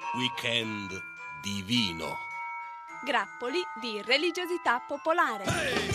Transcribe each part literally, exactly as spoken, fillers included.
Weekend divino. Grappoli di religiosità popolare. Hey!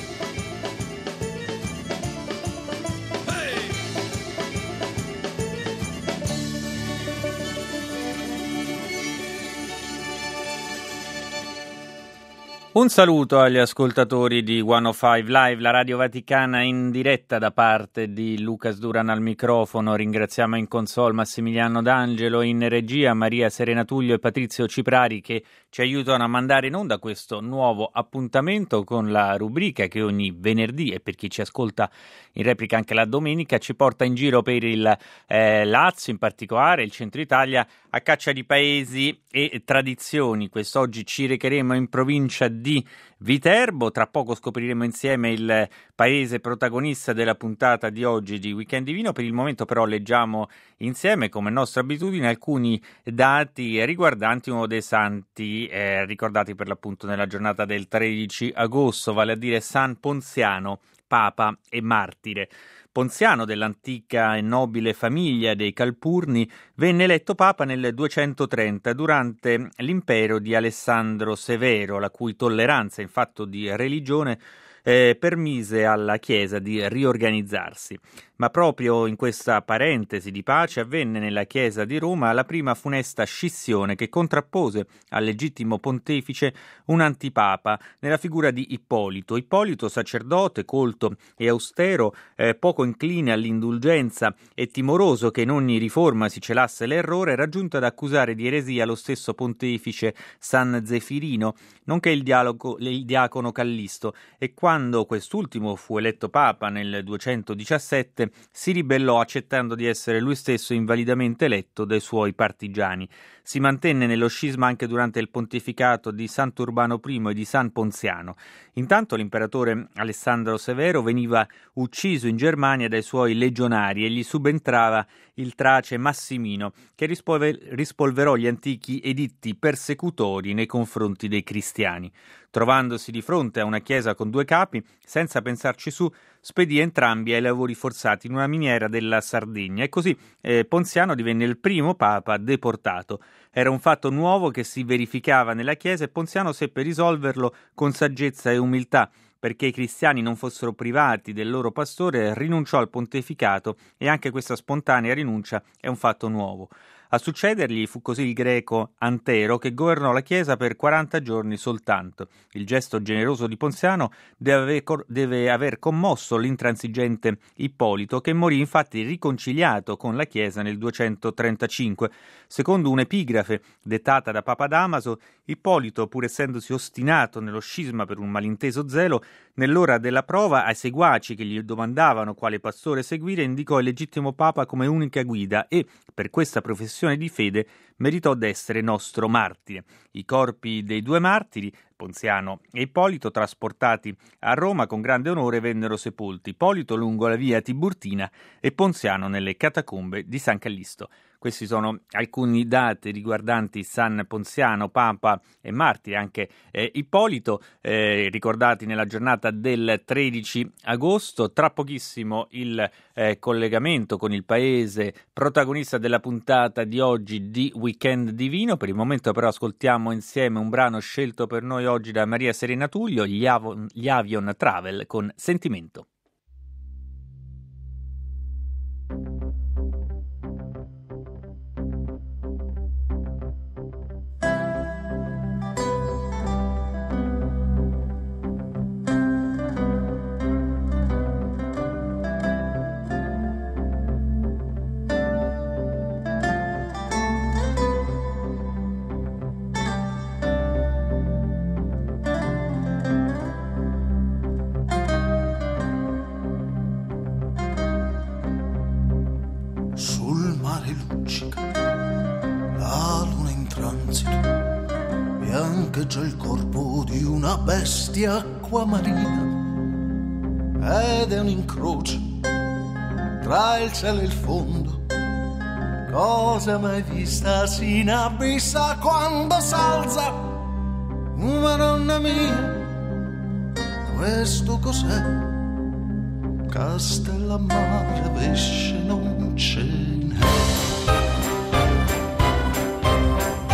Un saluto agli ascoltatori di centocinque Live, la Radio Vaticana in diretta da parte di Lucas Duran al microfono. Ringraziamo in console Massimiliano D'Angelo, in regia Maria Serena Tullio e Patrizio Ciprari che ci aiutano a mandare in onda questo nuovo appuntamento con la rubrica che ogni venerdì e per chi ci ascolta in replica anche la domenica ci porta in giro per il eh, Lazio, in particolare il centro Italia, a caccia di paesi e tradizioni. Quest'oggi ci recheremo in provincia di Viterbo, tra poco scopriremo insieme il paese protagonista della puntata di oggi di Weekend Divino. Per il momento però leggiamo insieme, come nostra abitudine, alcuni dati riguardanti uno dei santi eh, ricordati per l'appunto nella giornata del tredici agosto, vale a dire San Ponziano, Papa e Martire. Ponziano, dell'antica e nobile famiglia dei Calpurni, venne eletto Papa nel duecentotrenta durante l'impero di Alessandro Severo, la cui tolleranza in fatto di religione eh, permise alla Chiesa di riorganizzarsi. Ma proprio in questa parentesi di pace avvenne nella Chiesa di Roma la prima funesta scissione che contrappose al legittimo pontefice un antipapa nella figura di Ippolito. Ippolito, sacerdote, colto e austero, eh, poco incline all'indulgenza e timoroso che in ogni riforma si celasse l'errore, era giunto ad accusare di eresia lo stesso pontefice San Zefirino, nonché il, dialogo, il diacono Callisto, e quando quest'ultimo fu eletto papa nel duecentodiciassette si ribellò accettando di essere lui stesso invalidamente eletto dai suoi partigiani. Si mantenne nello scisma anche durante il pontificato di Sant'Urbano I e di San Ponziano. Intanto l'imperatore Alessandro Severo veniva ucciso in Germania dai suoi legionari e gli subentrava il trace Massimino, che rispolver- rispolverò gli antichi editti persecutori nei confronti dei cristiani. Trovandosi di fronte a una chiesa con due capi, senza pensarci su, spedì entrambi ai lavori forzati in una miniera della Sardegna e così eh, Ponziano divenne il primo papa deportato. Era un fatto nuovo che si verificava nella Chiesa e Ponziano seppe risolverlo con saggezza e umiltà. Perché i cristiani non fossero privati del loro pastore, rinunciò al pontificato e anche questa spontanea rinuncia è un fatto nuovo. A succedergli fu così il greco Antero, che governò la Chiesa per quaranta giorni soltanto. Il gesto generoso di Ponziano deve aver, deve aver commosso l'intransigente Ippolito, che morì infatti riconciliato con la Chiesa nel duecentotrentacinque. Secondo un'epigrafe dettata da Papa Damaso, Ippolito, pur essendosi ostinato nello scisma per un malinteso zelo, nell'ora della prova ai seguaci che gli domandavano quale pastore seguire, indicò il legittimo Papa come unica guida e, per questa professione di fede, meritò d'essere nostro martire. I corpi dei due martiri, Ponziano e Ippolito, trasportati a Roma con grande onore, vennero sepolti, Ippolito lungo la via Tiburtina e Ponziano nelle catacombe di San Callisto. Questi sono alcuni dati riguardanti San Ponziano, Papa e Martire, anche eh, Ippolito, eh, ricordati nella giornata del tredici agosto. Tra pochissimo il eh, collegamento con il paese protagonista della puntata di oggi di Weekend Divino. Per il momento però ascoltiamo insieme un brano scelto per noi oggi da Maria Serena Tullio, gli, Avon, gli Avion Travel con Sentimento. Biancheggia il corpo di una bestia acquamarina ed è un incrocio tra il cielo e il fondo. Cosa mai vista si inabissa quando s'alza? Madonna mia, questo cos'è? Castellammare pesce non ce n'è.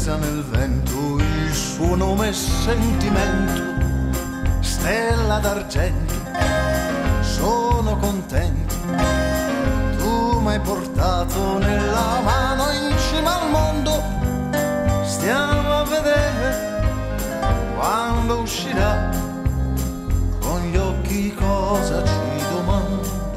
sospesa nel vento, il suo nome è sentimento, stella d'argento, sono contento, tu m'hai portato nella mano in cima al mondo, stiamo a vedere quando uscirà, con gli occhi cosa ci domanderà.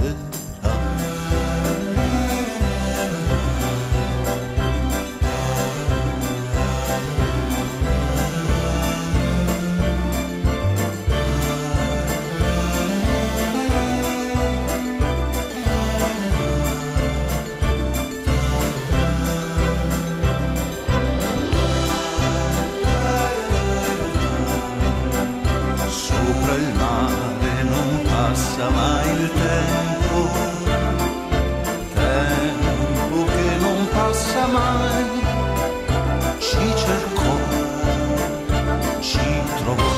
Il mare non passa mai il tempo, tempo che non passa mai, ci cercò, ci trovò.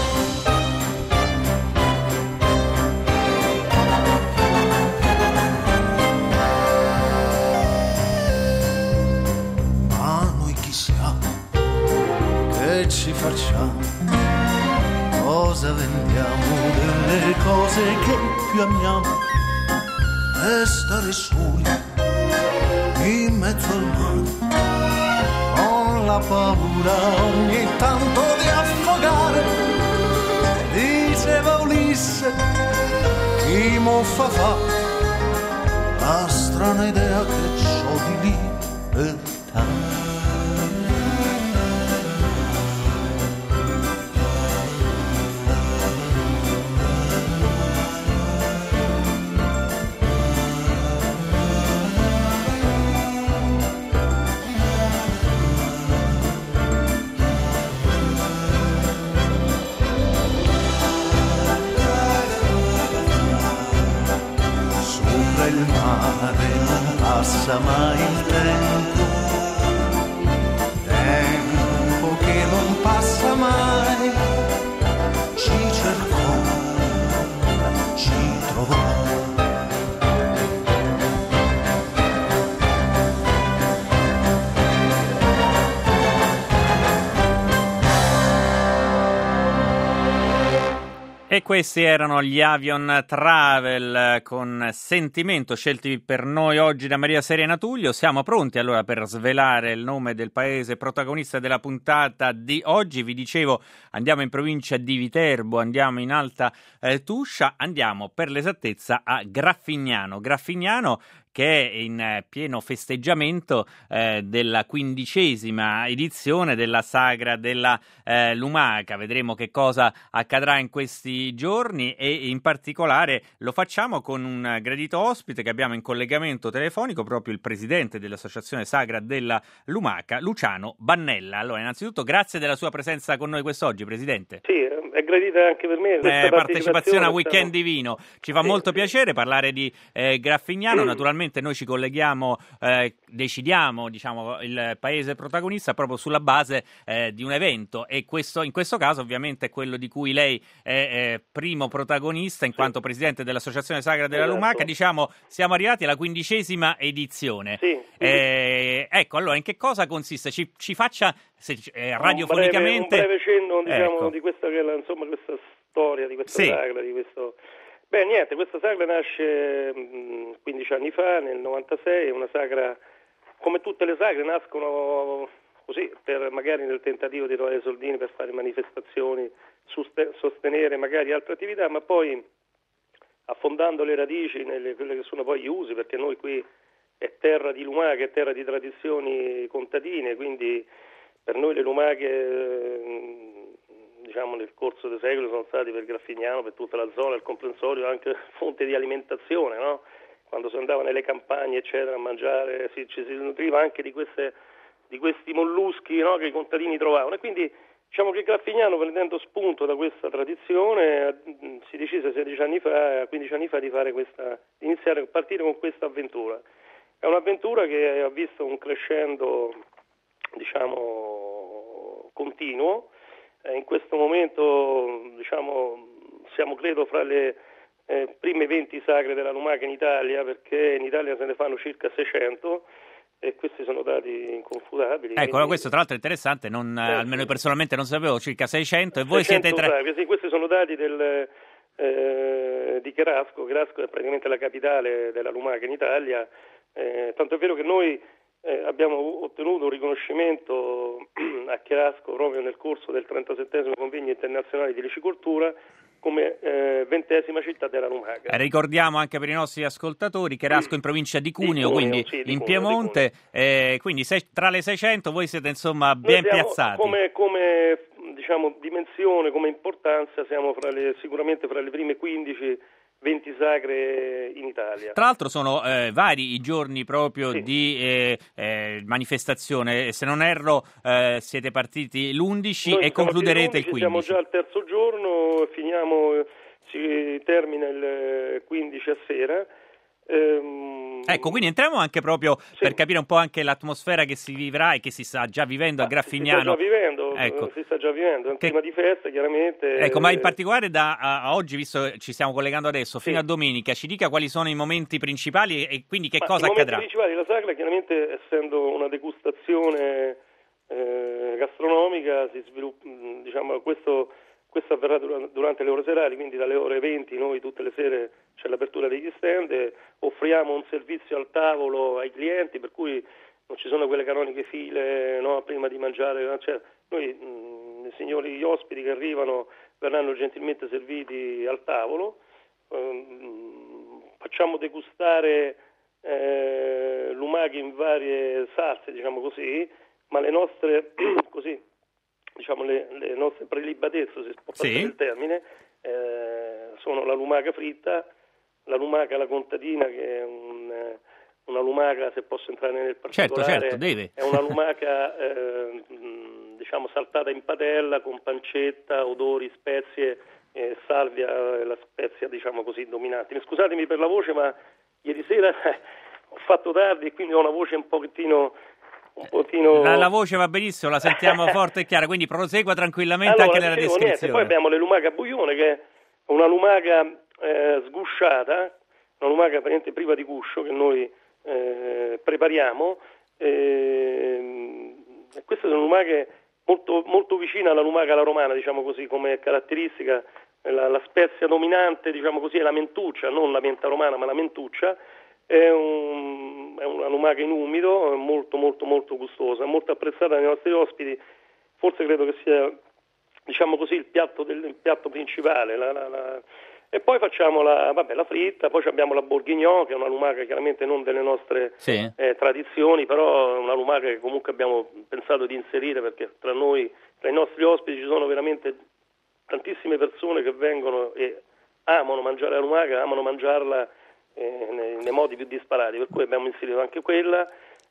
Ma noi chi siamo, che ci facciamo, cosa vendiamo delle cose che più amiamo, e stare soli in mezzo al mare, con la paura ogni tanto di affogare. Diceva Ulisse, chi muffa fa, la strana idea che c'ho di libertà. Il mare non passa mai il tempo, tempo che non passa mai, ci cercò, ci trovò. E questi erano gli Avion Travel con Sentimento, scelti per noi oggi da Maria Serena Tullio. Siamo pronti allora per svelare il nome del paese protagonista della puntata di oggi. Vi dicevo, andiamo in provincia di Viterbo, andiamo in Alta eh, Tuscia, andiamo per l'esattezza a Graffignano. Graffignano che è in pieno festeggiamento eh, della quindicesima edizione della Sagra della eh, Lumaca. Vedremo che cosa accadrà in questi giorni e in particolare lo facciamo con un gradito ospite che abbiamo in collegamento telefonico, proprio il presidente dell'Associazione Sagra della Lumaca, Luciano Bannella. Allora, innanzitutto grazie della sua presenza con noi quest'oggi, Presidente. Sì, è gradita anche per me questa eh, partecipazione a Weekend siamo... Divino. Ci fa sì, molto sì. piacere parlare di eh, Graffignano. Mm. Naturalmente noi ci colleghiamo, eh, decidiamo diciamo il paese protagonista proprio sulla base eh, di un evento, e questo in questo caso ovviamente è quello di cui lei è eh, primo protagonista in sì. quanto presidente dell'Associazione Sagra della esatto. Lumaca. Diciamo siamo arrivati alla quindicesima edizione. Sì. Eh, ecco, allora in che cosa consiste? Ci, ci faccia se, eh, radiofonicamente un breve, un breve cenno diciamo ecco. di questa che è la, insomma questa storia di questa sì. sagra, di questo. Beh, niente, questa sagra nasce mh, quindici anni fa, nel novantasei, è una sagra, come tutte le sagre, nascono così, per magari nel tentativo di trovare soldini per fare manifestazioni, suste- sostenere magari altre attività, ma poi affondando le radici nelle quelle che sono poi gli usi, perché noi qui è terra di lumache, è terra di tradizioni contadine, quindi per noi le lumache diciamo nel corso dei secoli sono stati per Graffignano, per tutta la zona, il comprensorio, anche fonte di alimentazione, no? Quando si andava nelle campagne eccetera a mangiare si, ci si nutriva anche di queste di questi molluschi, no? Che i contadini trovavano, e quindi diciamo che Graffignano, prendendo spunto da questa tradizione, si decise sedici anni fa, quindici anni fa di fare questa, di iniziare a partire con questa avventura. È un'avventura che ha visto un crescendo diciamo continuo. In questo momento diciamo siamo credo fra le eh, prime venti sagre della lumaca in Italia, perché in Italia se ne fanno circa seicento, e questi sono dati inconfutabili. Ecco, quindi... questo tra l'altro è interessante, non, eh, almeno sì. personalmente non sapevo, circa seicento, e voi seicento siete tre... Sagre, sì, questi sono dati del, eh, di Cherasco. Cherasco è praticamente la capitale della lumaca in Italia, eh, tanto è vero che noi eh, abbiamo ottenuto un riconoscimento a Cherasco proprio nel corso del trentasettesimo convegno internazionale di ricicoltura come eh, ventesima città della lumaca. Eh, ricordiamo anche per i nostri ascoltatori Cherasco in provincia di Cuneo, Di Cuneo, quindi sì, di in Cuneo, Piemonte, eh, quindi se, tra le seicento voi siete insomma Noi ben siamo, piazzati. Come, come diciamo, dimensione, come importanza, siamo fra le, sicuramente fra le prime quindici venti sagre in Italia. Tra l'altro sono eh, vari i giorni proprio Sì. di eh, eh, manifestazione, se non erro eh, siete partiti l'undici Noi e siamo concluderete il l'undici, siamo quindici. già al terzo giorno, finiamo, si termina il quindici a sera. Ehm, Ecco, quindi entriamo anche proprio sì. per capire un po' anche l'atmosfera che si vivrà e che si sta già vivendo a Ma Graffignano. Si sta già vivendo, Ecco. si sta già vivendo, è un Che... clima di festa chiaramente. Ecco, ma in particolare da a, a oggi, visto che ci stiamo collegando adesso, Sì. fino a domenica, ci dica quali sono i momenti principali e, e quindi che Ma cosa i accadrà. momenti principali della sagra, chiaramente essendo una degustazione eh, gastronomica, si sviluppa, diciamo, questo, questo avverrà durante, durante le ore serali, quindi dalle ore venti noi tutte le sere c'è l'apertura degli stand, offriamo un servizio al tavolo ai clienti, per cui non ci sono quelle canoniche file, no, prima di mangiare, cioè, noi mh, i signori gli ospiti che arrivano verranno gentilmente serviti al tavolo, ehm, facciamo degustare eh, lumache in varie salse, diciamo così, ma le nostre così, diciamo le, le nostre prelibatezze, se si può passare Sì. il termine, eh, sono la lumaca fritta, la lumaca alla contadina, che è un, una lumaca, se posso entrare nel particolare, Certo, certo, deve. è una lumaca eh, diciamo saltata in padella con pancetta, odori, spezie, eh, salvia, la spezia diciamo così dominante. Scusatemi per la voce, ma ieri sera eh, ho fatto tardi e quindi ho una voce un pochettino un pochettino... La, la voce va benissimo, la sentiamo forte e chiara, quindi prosegua tranquillamente allora, anche nella dicevo, descrizione. Niente, poi abbiamo le lumache a buglione, che è una lumaca eh, sgusciata, una lumaca praticamente priva di guscio che noi eh, prepariamo. Eh, queste sono lumache molto, molto vicine alla lumaca alla romana, diciamo così, come caratteristica. La, la spezia dominante, diciamo così, è la mentuccia, non la menta romana, ma la mentuccia. È, un, è una lumaca in umido, molto molto molto gustosa, molto apprezzata dai nostri ospiti. Forse credo che sia, diciamo così, il piatto, del, il piatto principale. La, la, la... E poi facciamo la, vabbè, la fritta, poi abbiamo la bourguignon, che è una lumaca chiaramente non delle nostre Sì. eh, tradizioni, però è una lumaca che comunque abbiamo pensato di inserire, perché tra noi, tra i nostri ospiti ci sono veramente tantissime persone che vengono e amano mangiare la lumaca, amano mangiarla eh, nei, nei modi più disparati, per cui abbiamo inserito anche quella.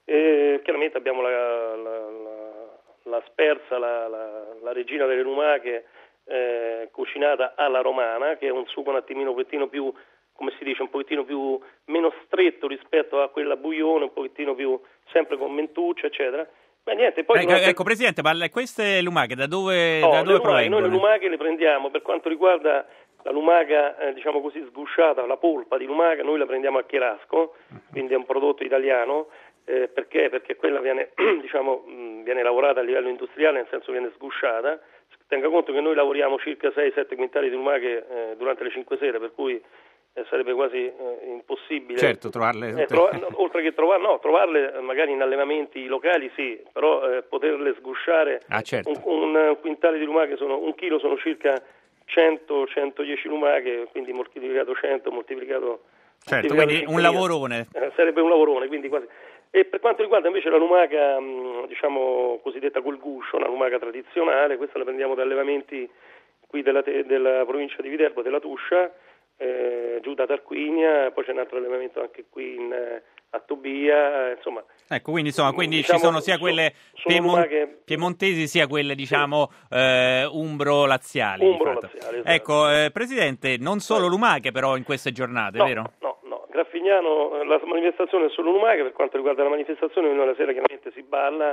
E chiaramente abbiamo la, la, la, la spersa, la, la, la regina delle lumache, Eh, cucinata alla romana, che è un sugo un attimino un pochettino più, come si dice, un pochettino più meno stretto rispetto a quella bouillone, un pochettino più sempre con mentuccia, eccetera. Ma niente, poi ecco, durante... ecco Presidente, ma le- queste lumache da dove, no, da dove le lumache, provengono? noi le lumache le prendiamo, per quanto riguarda la lumaca, eh, diciamo così, sgusciata, la polpa di lumaca, noi la prendiamo a Cherasco, quindi è un prodotto italiano. Eh, perché? Perché quella viene, diciamo, mh, viene lavorata a livello industriale, nel senso viene sgusciata. Tenga conto che noi lavoriamo circa sei sette quintali di lumache eh, durante le cinque sere, per cui eh, sarebbe quasi eh, impossibile. Certo, trovarle tutte. Eh, trova, no, oltre che trovarle, no, trovarle magari in allevamenti locali sì, però eh, poterle sgusciare. Ah, certo. un, un quintale di lumache sono, un chilo sono circa cento centodieci lumache, quindi moltiplicato cento, moltiplicato... Certo, moltiplicato quindi un cinquemila. lavorone. Eh, sarebbe un lavorone, quindi quasi... E per quanto riguarda invece la lumaca, mh, diciamo cosiddetta col guscio, una lumaca tradizionale, questa la prendiamo da allevamenti qui della, te- della provincia di Viterbo, della Tuscia, eh, giù da Tarquinia, poi c'è un altro allevamento anche qui in, eh, a Tobia, eh, insomma. Ecco, quindi insomma, quindi diciamo, ci sono sia quelle sono piemon- lumache... piemontesi sia quelle, diciamo, eh, umbro-laziali. di fatto. Umbro-laziali, esatto. Ecco, eh, Presidente, non solo lumache però in queste giornate, no, vero? No, no, Graffignano, la manifestazione è solo lumache. Per quanto riguarda la manifestazione, noi la sera chiaramente si balla,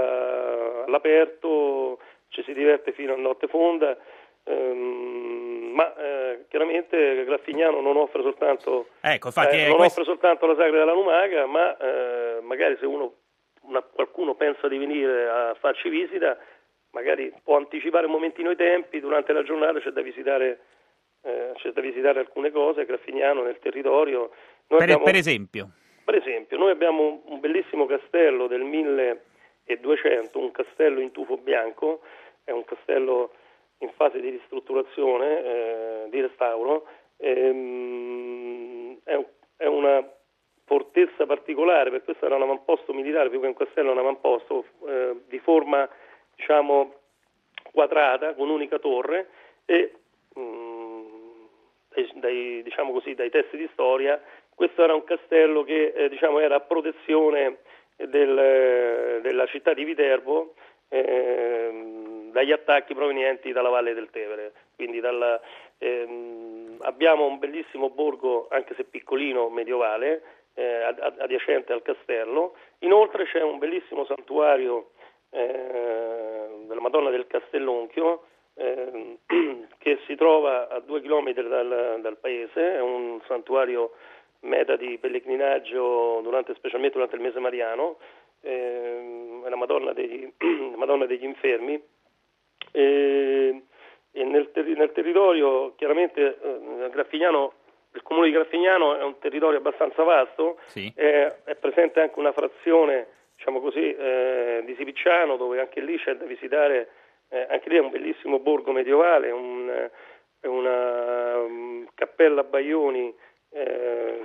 musica all'aperto, ci si diverte fino a notte fonda. Ehm, ma eh, chiaramente Graffignano non offre soltanto ecco, infatti, eh, non questo... offre soltanto la sagra della lumaca, ma eh, magari se uno una, qualcuno pensa di venire a farci visita, magari può anticipare un momentino i tempi, durante la giornata c'è da visitare eh, c'è da visitare alcune cose, Graffignano nel territorio. Noi per, abbiamo, per esempio? Per esempio, noi abbiamo un, un bellissimo castello del milleduecento, un castello in tufo bianco, è un castello in fase di ristrutturazione, eh, di restauro, ehm, è, un, è una fortezza particolare, per questo era un avamposto militare, più che un castello è un avamposto eh, di forma, diciamo, quadrata, con un'unica torre, e mh, dai, dai, diciamo così, dai testi di storia, questo era un castello che eh, diciamo, era a protezione del, della città di Viterbo, eh, dagli attacchi provenienti dalla Valle del Tevere. Quindi dalla, ehm, abbiamo un bellissimo borgo, anche se piccolino, medievale, eh, adiacente al castello. Inoltre c'è un bellissimo santuario eh, della Madonna del Castellonchio, eh, che si trova a due chilometri dal, dal paese, è un santuario meta di pellegrinaggio durante, specialmente durante il mese mariano, eh, è la Madonna degli, Madonna degli Infermi. E, e nel, ter- nel territorio chiaramente eh, Graffignano, il comune di Graffignano è un territorio abbastanza vasto, sì. è, è presente anche una frazione, diciamo così, eh, di Sipicciano, dove anche lì c'è da visitare, eh, anche lì è un bellissimo borgo medievale, un, una um, cappella Baioni eh,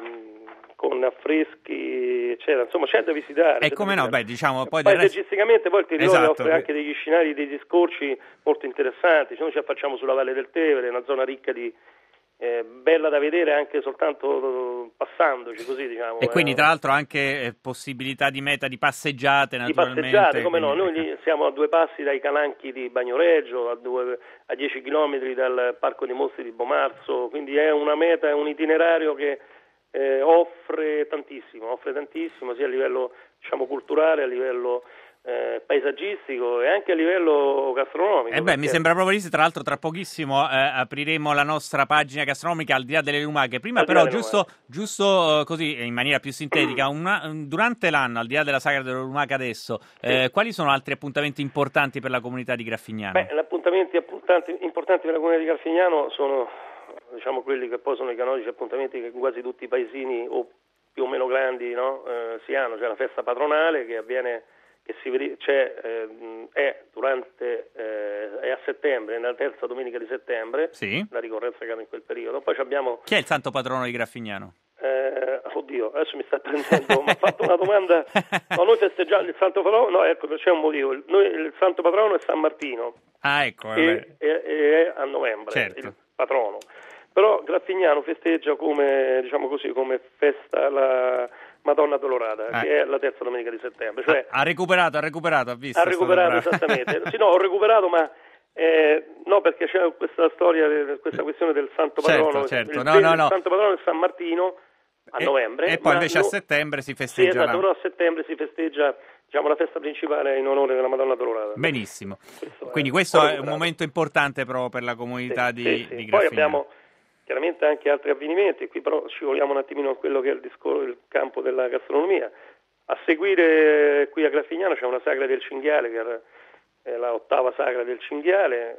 con affreschi, eccetera. Insomma, c'è da visitare. E come no, beh, diciamo poi paesaggisticamente resto... poi il territorio esatto, offre anche degli scenari, degli scorci molto interessanti. Noi ci affacciamo sulla Valle del Tevere, una zona ricca di eh, bella da vedere anche soltanto passandoci, così diciamo. E quindi eh, tra l'altro anche eh, possibilità di meta di passeggiate, naturalmente. Di passeggiate, come quindi... no, noi lì siamo a due passi dai calanchi di Bagnoregio, a, due, a dieci chilometri dal Parco dei Mostri di Bomarzo, quindi è una meta, è un itinerario che Eh, offre tantissimo, offre tantissimo sia a livello, diciamo, culturale, a livello eh, paesaggistico e anche a livello gastronomico. Eh beh, perché... mi sembra proprio lì, tra l'altro tra pochissimo eh, apriremo la nostra pagina gastronomica al di là delle lumache. Prima però giusto, giusto uh, così in maniera più sintetica, una, durante l'anno, al di là della sagra delle lumache adesso, eh, sì. quali sono altri appuntamenti importanti per la comunità di Graffignano? Beh, gli appuntamenti importanti, importanti per la comunità di Graffignano sono, diciamo, quelli che poi sono i canonici appuntamenti che quasi tutti i paesini o più o meno grandi, no, eh, si hanno. C'è la festa patronale che avviene, che si c'è, eh, è durante eh, è a settembre, nella terza domenica di settembre, sì. la ricorrenza che hanno in quel periodo. Poi abbiamo chi è il santo patrono di Graffignano? Eh, oddio, adesso mi sta prendendo, mi ha fatto una domanda. No, noi festeggiamo il santo patrono, no, ecco, c'è un motivo. Noi, il santo patrono è San Martino. Ah, ecco, e, e, e è a novembre, certo. il patrono. Però Graffignano festeggia come, diciamo così, come festa la Madonna Dolorata, eh. che è la terza domenica di settembre. Cioè, ha, ha recuperato, ha recuperato, ha visto. Ha recuperato, esattamente. Sì, no, ho recuperato, ma eh, no, perché c'è questa storia, questa questione del santo patrono. Certo, certo. Il, No, no, no. il santo patrono è San Martino a e, novembre. E poi invece no, a settembre si festeggia. Sì, esatto, la... però a settembre si festeggia, diciamo, la festa principale in onore della Madonna Dolorata. Benissimo. Questo Quindi è, questo è un momento importante proprio per la comunità sì, di, sì, sì. di Graffignano. Poi abbiamo chiaramente anche altri avvenimenti, qui però scivoliamo un attimino a quello che è il, discor- il campo della gastronomia. A seguire qui a Graffignano c'è una sagra del cinghiale, che è la ottava sagra del cinghiale.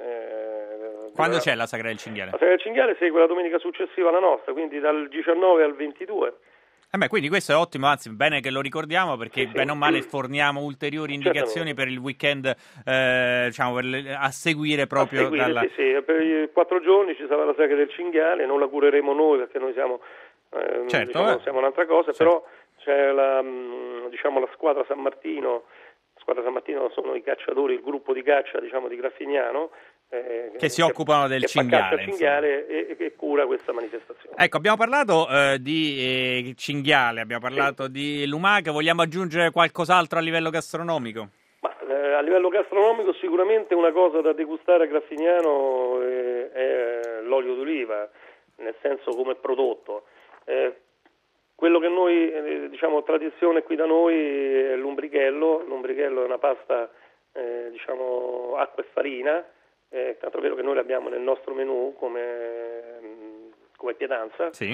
Eh, Quando la... c'è la sagra del cinghiale? La sagra del cinghiale segue la domenica successiva alla nostra, quindi dal diciannove al ventidue. Eh beh, quindi questo è ottimo, anzi bene che lo ricordiamo, perché sì, bene o male forniamo ulteriori indicazioni certamente. per il weekend, eh, diciamo, per le, a seguire proprio. A seguire, dalla... sì, sì. Per i quattro giorni ci sarà la sagra del cinghiale, non la cureremo noi perché noi siamo, eh, certo, diciamo, eh. siamo un'altra cosa, certo. Però c'è la, diciamo, la squadra San Martino, la squadra San Martino sono i cacciatori, il gruppo di caccia, diciamo, di Graffignano, Eh, che si occupano del che cinghiale, cinghiale e, e cura questa manifestazione. Ecco, abbiamo parlato eh, di eh, cinghiale, abbiamo parlato sì. di lumache, vogliamo aggiungere qualcos'altro a livello gastronomico? Ma, eh, a livello gastronomico sicuramente una cosa da degustare a Graffignano eh, è l'olio d'oliva, nel senso come prodotto. Eh, quello che noi, eh, diciamo, tradizione qui da noi è l'umbrichello. L'umbrichello è una pasta, eh, diciamo, acqua e farina, eh, tanto è vero che noi l'abbiamo nel nostro menù come, come pietanza, sì.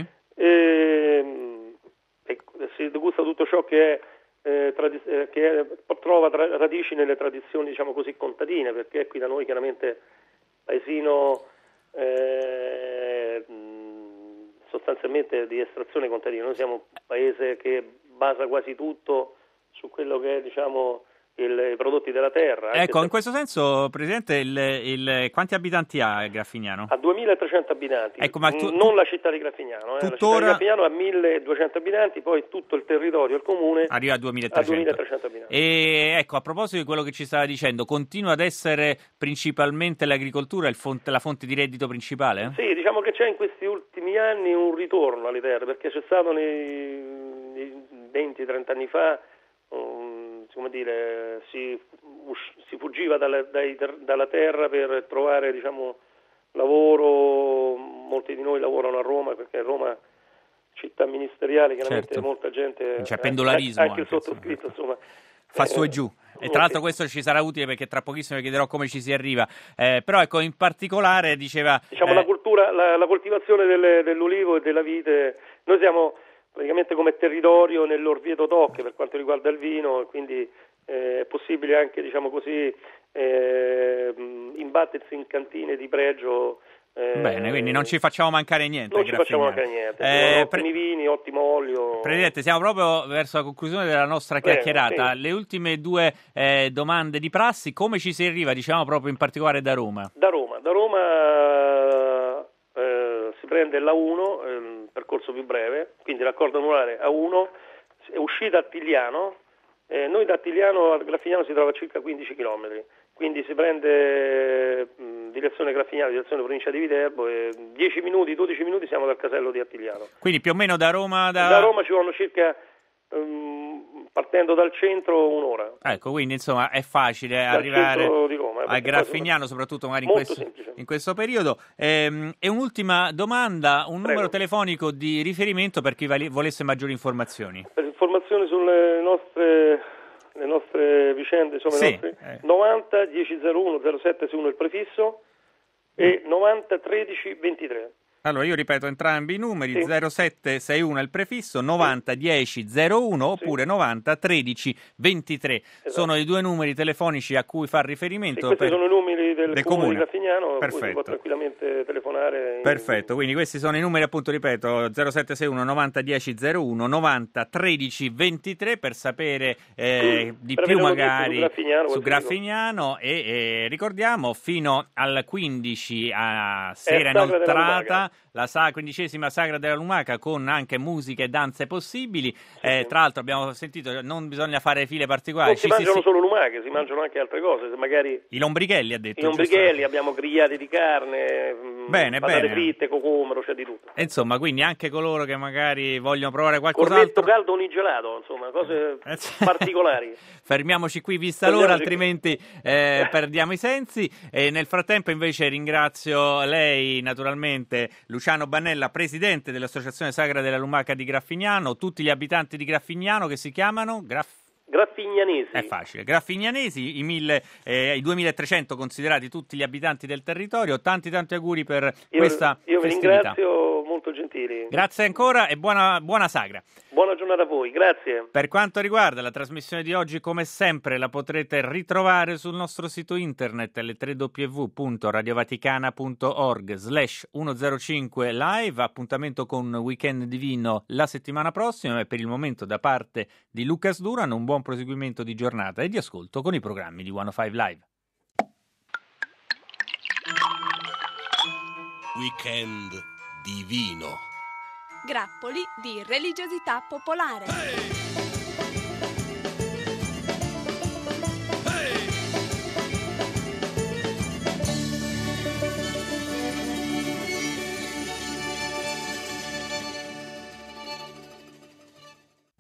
e, e si degusta tutto ciò che è Eh, tradi- eh, che è, trova tra- radici nelle tradizioni, diciamo così, contadine, perché qui da noi chiaramente paesino eh, mh, sostanzialmente di estrazione contadina. Noi siamo un paese che basa quasi tutto su quello che è, diciamo, il, i prodotti della terra. Ecco, se... in questo senso, Presidente, il, il, quanti abitanti ha Graffignano? Ha duemilatrecento abitanti, ecco, ma tu, non la città di Graffignano, eh. tuttora... La città di Graffignano ha milleduecento abitanti, poi tutto il territorio, il comune, arriva a duemilatrecento. A duemilatrecento abitanti. E ecco, a proposito di quello che ci stava dicendo, continua ad essere principalmente l'agricoltura il fonte, la fonte di reddito principale? Sì, diciamo che c'è in questi ultimi anni un ritorno alle terre, perché c'è stato nei, nei venti trenta anni fa, um, come dire, si, si fuggiva dalla, dai, dalla terra per trovare, diciamo, lavoro. Molti di noi lavorano a Roma, perché Roma, città ministeriale, chiaramente certo. molta gente, c'è pendolarismo, anche, anche il anche, sottoscritto, insomma, fa eh, su e giù. E tra l'altro questo ci sarà utile, perché tra pochissimo vi chiederò come ci si arriva. Eh, però ecco, in particolare diceva... Diciamo eh... la cultura, la, la coltivazione delle, dell'ulivo e della vite. Noi siamo praticamente come territorio nell'Orvieto Tocche per quanto riguarda il vino, e quindi eh, è possibile anche, diciamo così, eh, imbattersi in cantine di pregio. Eh, Bene, quindi non ci facciamo mancare niente. Non ci facciamo mancare niente. Eh, ottimi pre... vini, ottimo olio. Presidente, siamo proprio verso la conclusione della nostra Bene, chiacchierata. sì. Le ultime due eh, domande di prassi, come ci si arriva, diciamo proprio in particolare da Roma? Da Roma, da Roma eh, si prende l'A uno, eh, percorso più breve, quindi raccordo anulare A uno, è uscita a Tigliano, eh, noi da Tigliano a Graffignano si trova a circa quindici chilometri. Quindi si prende mh, direzione Graffignano, direzione provincia di Viterbo, e dieci minuti, dodici minuti siamo dal casello di Attigliano. Quindi più o meno da Roma... Da, da Roma ci vogliono circa, um, partendo dal centro, un'ora. Ecco, quindi insomma è facile dal arrivare di Roma, a Graffignano, soprattutto magari in questo, in questo periodo. Ehm, e un'ultima domanda, un Prego. numero telefonico di riferimento per chi vali- volesse maggiori informazioni. Per informazioni sulle nostre... le nostre vicende, insomma, sì, nostri, eh. novanta dieci zero uno zero sette sei uno il prefisso e novanta tredici ventitré. Allora io ripeto entrambi i numeri, sì. zero sette sei uno è il prefisso, novanta dieci zero uno oppure sì. novanta tredici ventitré. Esatto. Sono i due numeri telefonici a cui far riferimento. Sì, questi per... sono i numeri del, del comune, comune di Graffignano, Perfetto. cui si può tranquillamente telefonare. In... Perfetto, quindi questi sono i numeri, appunto, ripeto, zero sette sei uno novanta dieci zero uno, novanta tredici ventitré per sapere eh, sì, di per più avere magari su Graffignano, su Graffignano e eh, ricordiamo fino al quindici a sera inoltrata la sa- quindicesima Sagra della Lumaca, con anche musiche e danze possibili. Sì, eh, sì. Tra l'altro abbiamo sentito, non bisogna fare file particolari. Non si Ci mangiano si... solo lumache, si mangiano anche altre cose, se magari... I lombrichelli, ha detto. I lombrichelli, abbiamo grigliati di carne, bene, patate bene. fritte, cocomero, c'è di tutto. E insomma, quindi anche coloro che magari vogliono provare Cornetto qualcos'altro... caldo unigelato, insomma, cose particolari. Fermiamoci qui vista Fermiamoci l'ora, altrimenti eh, perdiamo i sensi. E nel frattempo invece ringrazio lei, naturalmente, Luciano Bannella, presidente dell'Associazione Sagra della Lumaca di Graffignano, tutti gli abitanti di Graffignano che si chiamano... Graff... Graffignanesi. È facile. Graffignanesi, i, mille, eh, i duemilatrecento considerati tutti gli abitanti del territorio. Tanti tanti auguri per io, questa io vi festività. ringrazio, molto gentili. Grazie ancora e buona, buona Sagra. Buona giornata a voi, grazie. Per quanto riguarda la trasmissione di oggi, come sempre, la potrete ritrovare sul nostro sito internet l w w w punto radiovaticana punto org slash centocinque live. Appuntamento con Weekend Divino la settimana prossima e per il momento da parte di Lucas Duran un buon proseguimento di giornata e di ascolto con i programmi di centocinque Live. Weekend Divino. Grappoli di religiosità popolare.